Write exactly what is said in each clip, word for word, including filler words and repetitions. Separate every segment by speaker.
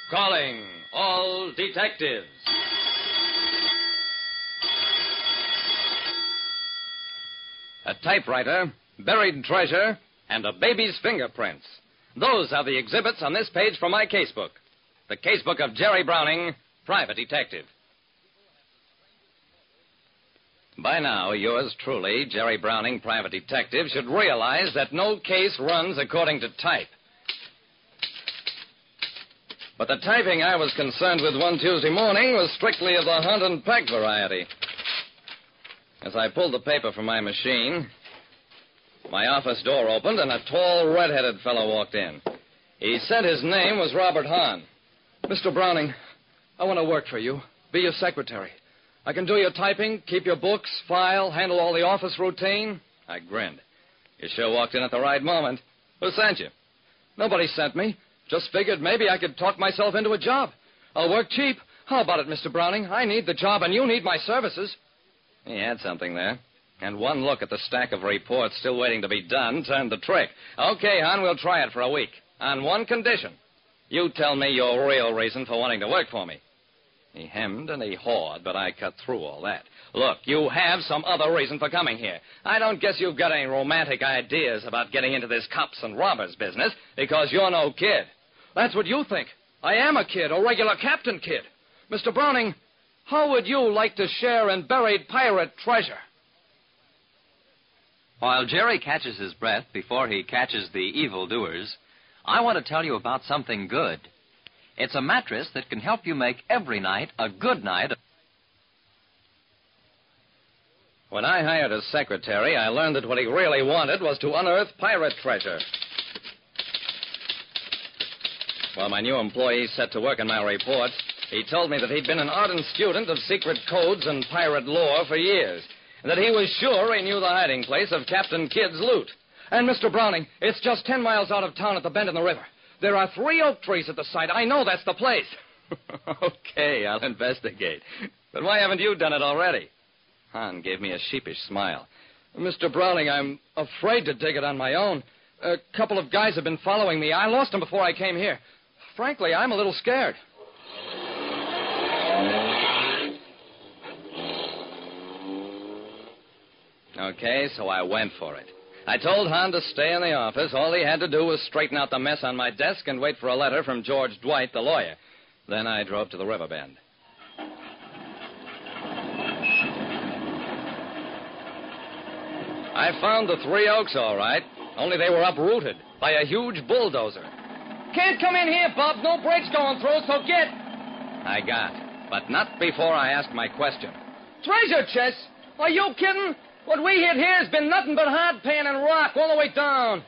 Speaker 1: Calling all detectives. A typewriter, buried treasure, and a baby's fingerprints. Those are the exhibits on this page from my casebook. The casebook of Jerry Browning, private detective. By now, yours truly, Jerry Browning, private detective, should realize that no case runs according to type. But the typing I was concerned with one Tuesday morning was strictly of the hunt and peck variety. As I pulled the paper from my machine, my office door opened and a tall, red-headed fellow walked in. He said his name was Robert Hahn.
Speaker 2: Mister Browning, I want to work for you. Be your secretary. I can do your typing, keep your books, file, handle all the office routine.
Speaker 1: I grinned. You sure walked in at the right moment. Who sent you?
Speaker 2: Nobody sent me. Just figured maybe I could talk myself into a job. I'll work cheap. How about it, Mister Browning? I need the job, and you need my services.
Speaker 1: He had something there. And one look at the stack of reports still waiting to be done turned the trick. Okay, Hahn, we'll try it for a week. On one condition. You tell me your real reason for wanting to work for me. He hemmed and he hawed, but I cut through all that. Look, you have some other reason for coming here. I don't guess you've got any romantic ideas about getting into this cops and robbers business, because you're no kid.
Speaker 2: That's what you think. I am a kid, a regular captain kid. Mister Browning, how would you like to share in buried pirate treasure?
Speaker 3: While Jerry catches his breath before he catches the evildoers, I want to tell you about something good. It's a mattress that can help you make every night a good night.
Speaker 1: When I hired a secretary, I learned that what he really wanted was to unearth pirate treasure. While my new employee set to work on my reports, he told me that he'd been an ardent student of secret codes and pirate lore for years, and that he was sure he knew the hiding place of Captain Kidd's loot.
Speaker 2: And, Mister Browning, it's just ten miles out of town at the bend in the river. There are three oak trees at the site. I know that's the place.
Speaker 1: Okay, I'll investigate. But why haven't you done it already? Hahn gave me a sheepish smile.
Speaker 2: Mister Browning, I'm afraid to take it on my own. A couple of guys have been following me. I lost them before I came here. Frankly, I'm a little scared.
Speaker 1: Okay, so I went for it. I told Hahn to stay in the office. All he had to do was straighten out the mess on my desk and wait for a letter from George Dwight, the lawyer. Then I drove to the river bend. I found the three oaks, all right, only they were uprooted by a huge bulldozer.
Speaker 2: Can't come in here, Bob. No brakes going through, so get.
Speaker 1: I got, but not before I asked my question.
Speaker 2: Treasure chest? Are you kidding? What we hit here has been nothing but hard pan and rock all the way down.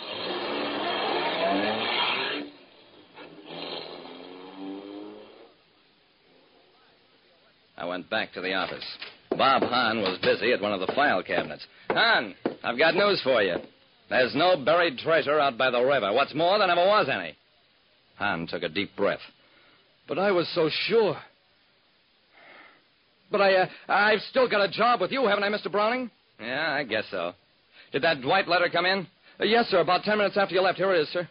Speaker 1: I went back to the office. Bob Hahn was busy at one of the file cabinets. Hahn, I've got news for you. There's no buried treasure out by the river. What's more, there never was any. Hahn took a deep breath.
Speaker 2: But I was so sure. But I, uh, I've still got a job with you, haven't I, Mister Browning?
Speaker 1: Yeah, I guess so. Did that Dwight letter come in?
Speaker 2: Uh, yes, sir. About ten minutes after you left. Here it is, sir.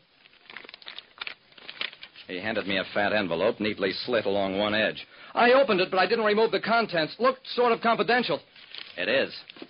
Speaker 1: He handed me a fat envelope, neatly slit along one edge.
Speaker 2: I opened it, but I didn't remove the contents. Looked sort of confidential.
Speaker 1: It is.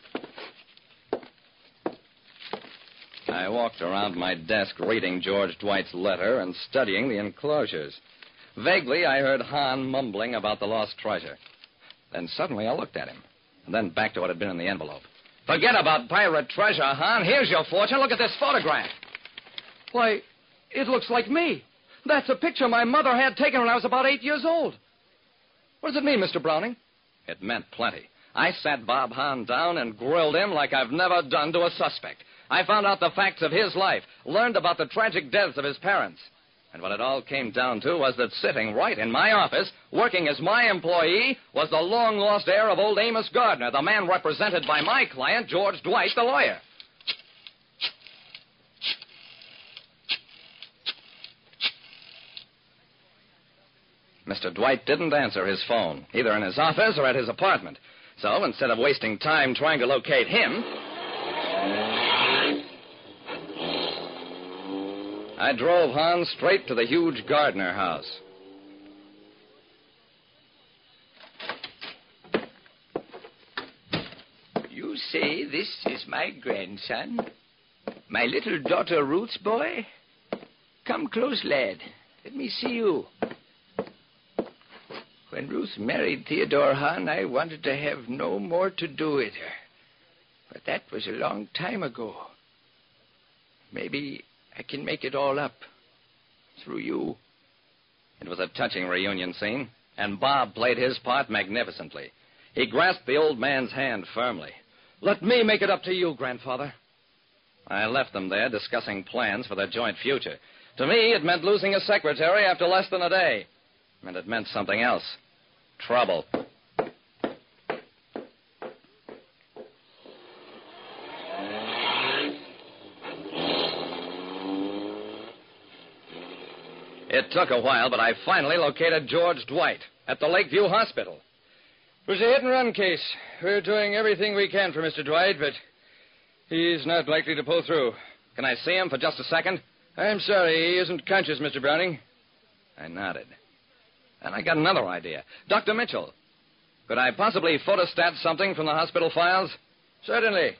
Speaker 1: I walked around my desk reading George Dwight's letter and studying the enclosures. Vaguely, I heard Hahn mumbling about the lost treasure. Then suddenly I looked at him, and then back to what had been in the envelope. Forget about pirate treasure, Hahn. Here's your fortune. Look at this photograph.
Speaker 2: Why, it looks like me. That's a picture my mother had taken when I was about eight years old. What does it mean, Mister Browning?
Speaker 1: It meant plenty. I sat Bob Hahn down and grilled him like I've never done to a suspect. I found out the facts of his life, learned about the tragic deaths of his parents. And what it all came down to was that sitting right in my office, working as my employee, was the long-lost heir of old Amos Gardner, the man represented by my client, George Dwight, the lawyer. Mister Dwight didn't answer his phone, either in his office or at his apartment. So instead of wasting time trying to locate him, I drove Hahn straight to the huge Gardner house.
Speaker 4: say this is my grandson. My little daughter Ruth's boy. Come close, lad. Let me see you. When Ruth married Theodore Hahn, I wanted to have no more to do with her. But that was a long time ago. Maybe I can make it all up through you.
Speaker 1: It was a touching reunion scene, and Bob played his part magnificently. He grasped the old man's hand firmly.
Speaker 2: Let me make it up to you, Grandfather.
Speaker 1: I left them there discussing plans for their joint future. To me, it meant losing a secretary after less than a day. And it meant something else. Trouble. It took a while, but I finally located George Dwight at the Lakeview Hospital.
Speaker 2: It was a hit-and-run case. We're doing everything we can for Mister Dwight, but he's not likely to pull through.
Speaker 1: Can I see him for just a second?
Speaker 2: I'm sorry, he isn't conscious, Mister Browning.
Speaker 1: I nodded. And I got another idea. Doctor Mitchell, could I possibly photostat something from the hospital files?
Speaker 2: Certainly.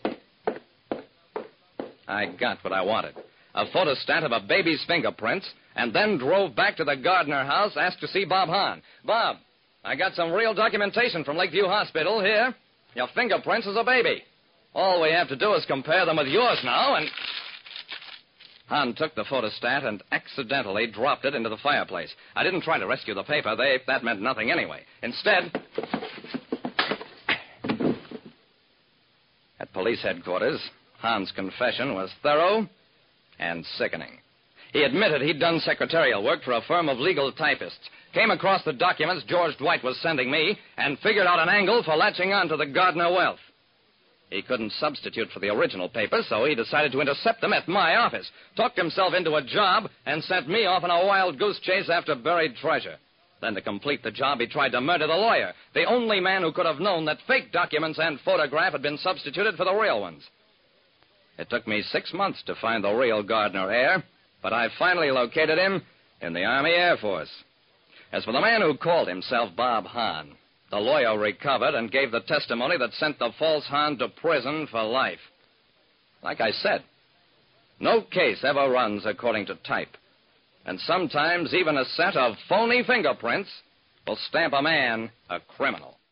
Speaker 1: I got what I wanted. A photostat of a baby's fingerprints, and then drove back to the Gardner house, asked to see Bob Hahn. Bob, I got some real documentation from Lakeview Hospital here. Your fingerprints as a baby. All we have to do is compare them with yours now, and... Hahn took the photostat and accidentally dropped it into the fireplace. I didn't try to rescue the paper. They, that meant nothing anyway. Instead... At police headquarters, Hahn's confession was thorough and sickening. He admitted he'd done secretarial work for a firm of legal typists, came across the documents George Dwight was sending me, and figured out an angle for latching on to the Gardner wealth. He couldn't substitute for the original papers, so he decided to intercept them at my office, talked himself into a job, and sent me off on a wild goose chase after buried treasure. Then to complete the job, he tried to murder the lawyer, the only man who could have known that fake documents and photograph had been substituted for the real ones. It took me six months to find the real Gardner heir, but I finally located him in the Army Air Force. As for the man who called himself Bob Hahn, the lawyer recovered and gave the testimony that sent the false Hahn to prison for life. Like I said, no case ever runs according to type. And sometimes even a set of phony fingerprints will stamp a man a criminal.